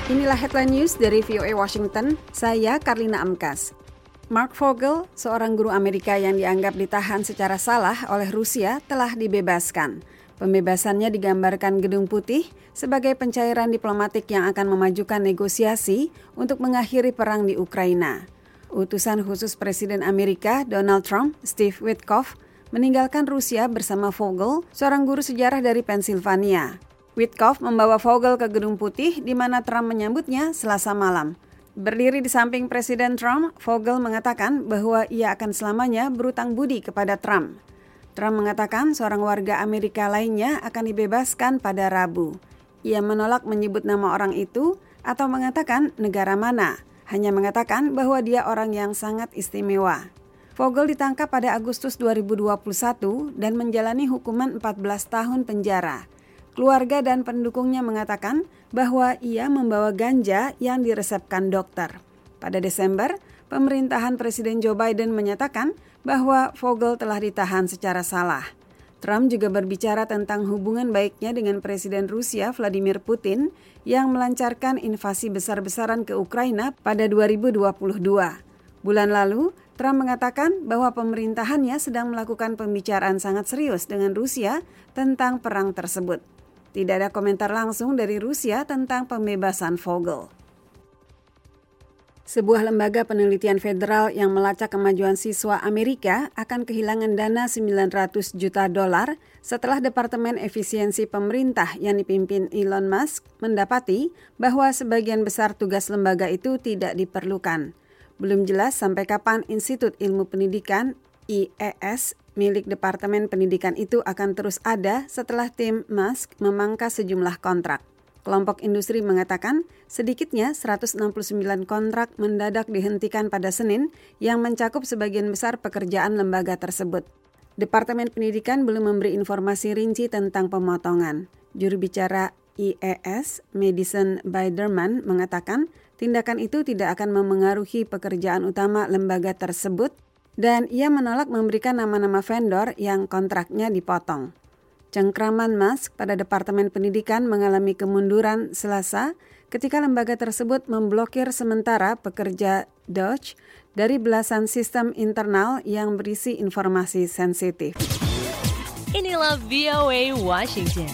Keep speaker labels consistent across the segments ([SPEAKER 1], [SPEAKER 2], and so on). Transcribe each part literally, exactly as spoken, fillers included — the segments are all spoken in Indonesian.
[SPEAKER 1] Inilah headline news dari V O A Washington, saya Karlina Amkas. Mark Vogel, seorang guru Amerika yang dianggap ditahan secara salah oleh Rusia, telah dibebaskan. Pembebasannya digambarkan Gedung Putih sebagai pencairan diplomatik yang akan memajukan negosiasi untuk mengakhiri perang di Ukraina. Utusan khusus Presiden Amerika Donald Trump, Steve Witkoff, meninggalkan Rusia bersama Vogel, seorang guru sejarah dari Pennsylvania. Witkoff membawa Vogel ke Gedung Putih di mana Trump menyambutnya Selasa malam. Berdiri di samping Presiden Trump, Vogel mengatakan bahwa ia akan selamanya berutang budi kepada Trump. Trump mengatakan seorang warga Amerika lainnya akan dibebaskan pada Rabu. Ia menolak menyebut nama orang itu atau mengatakan negara mana, hanya mengatakan bahwa dia orang yang sangat istimewa. Vogel ditangkap pada Agustus dua ribu dua puluh satu dan menjalani hukuman empat belas tahun penjara. Keluarga dan pendukungnya mengatakan bahwa ia membawa ganja yang diresepkan dokter. Pada Desember, pemerintahan Presiden Joe Biden menyatakan bahwa Vogel telah ditahan secara salah. Trump juga berbicara tentang hubungan baiknya dengan Presiden Rusia Vladimir Putin yang melancarkan invasi besar-besaran ke Ukraina pada dua ribu dua puluh dua. Bulan lalu, Trump mengatakan bahwa pemerintahannya sedang melakukan pembicaraan sangat serius dengan Rusia tentang perang tersebut. Tidak ada komentar langsung dari Rusia tentang pembebasan Vogel. Sebuah lembaga penelitian federal yang melacak kemajuan siswa Amerika akan kehilangan dana sembilan ratus juta dolar setelah Departemen Efisiensi Pemerintah yang dipimpin Elon Musk mendapati bahwa sebagian besar tugas lembaga itu tidak diperlukan. Belum jelas sampai kapan Institut Ilmu Pendidikan I E S milik Departemen Pendidikan itu akan terus ada setelah tim Musk memangkas sejumlah kontrak. Kelompok industri mengatakan sedikitnya seratus enam puluh sembilan kontrak mendadak dihentikan pada Senin yang mencakup sebagian besar pekerjaan lembaga tersebut. Departemen Pendidikan belum memberi informasi rinci tentang pemotongan. Juru bicara I E S, Madison Biderman, mengatakan tindakan itu tidak akan memengaruhi pekerjaan utama lembaga tersebut dan ia menolak memberikan nama-nama vendor yang kontraknya dipotong. Cengkraman Musk pada Departemen Pendidikan mengalami kemunduran Selasa ketika lembaga tersebut memblokir sementara pekerja Doge dari belasan sistem internal yang berisi informasi sensitif.
[SPEAKER 2] Inilah V O A Washington.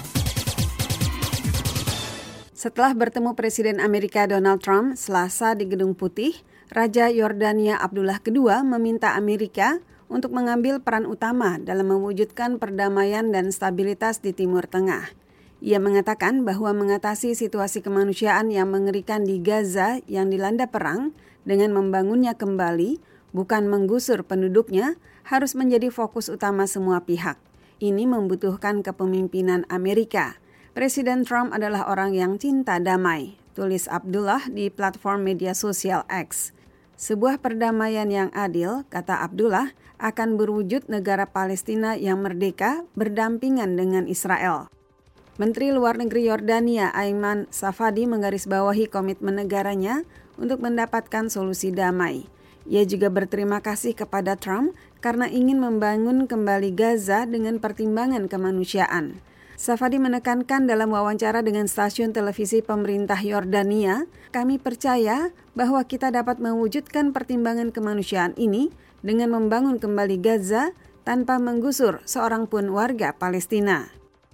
[SPEAKER 1] Setelah bertemu Presiden Amerika Donald Trump Selasa di Gedung Putih, Raja Yordania Abdullah kedua meminta Amerika untuk mengambil peran utama dalam mewujudkan perdamaian dan stabilitas di Timur Tengah. Ia mengatakan bahwa mengatasi situasi kemanusiaan yang mengerikan di Gaza yang dilanda perang dengan membangunnya kembali, bukan menggusur penduduknya, harus menjadi fokus utama semua pihak. Ini membutuhkan kepemimpinan Amerika. Presiden Trump adalah orang yang cinta damai, tulis Abdullah di platform media sosial X. Sebuah perdamaian yang adil, kata Abdullah, akan berwujud negara Palestina yang merdeka berdampingan dengan Israel. Menteri Luar Negeri Yordania Ayman Safadi menggarisbawahi komitmen negaranya untuk mendapatkan solusi damai. Ia juga berterima kasih kepada Trump karena ingin membangun kembali Gaza dengan pertimbangan kemanusiaan. Safadi menekankan dalam wawancara dengan stasiun televisi pemerintah Yordania, kami percaya bahwa kita dapat mewujudkan pertimbangan kemanusiaan ini dengan membangun kembali Gaza tanpa menggusur seorang pun warga Palestina.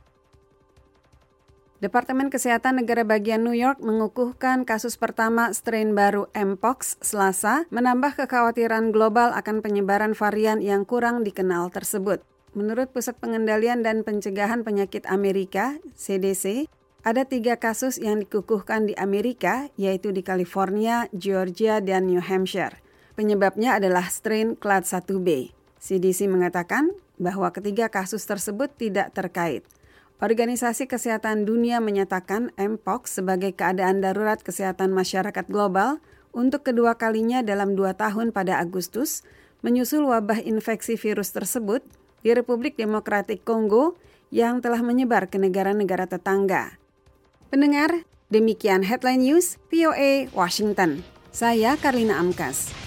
[SPEAKER 1] Departemen Kesehatan Negara Bagian New York mengukuhkan kasus pertama strain baru Mpox Selasa, menambah kekhawatiran global akan penyebaran varian yang kurang dikenal tersebut. Menurut Pusat Pengendalian dan Pencegahan Penyakit Amerika, C D C, ada tiga kasus yang dikukuhkan di Amerika, yaitu di California, Georgia, dan New Hampshire. Penyebabnya adalah strain clade satu B. C D C mengatakan bahwa ketiga kasus tersebut tidak terkait. Organisasi Kesehatan Dunia menyatakan Mpox sebagai keadaan darurat kesehatan masyarakat global untuk kedua kalinya dalam dua tahun pada Agustus, menyusul wabah infeksi virus tersebut di Republik Demokratik Kongo yang telah menyebar ke negara-negara tetangga. Pendengar, demikian Headline News V O A Washington. Saya Karlina Amkas.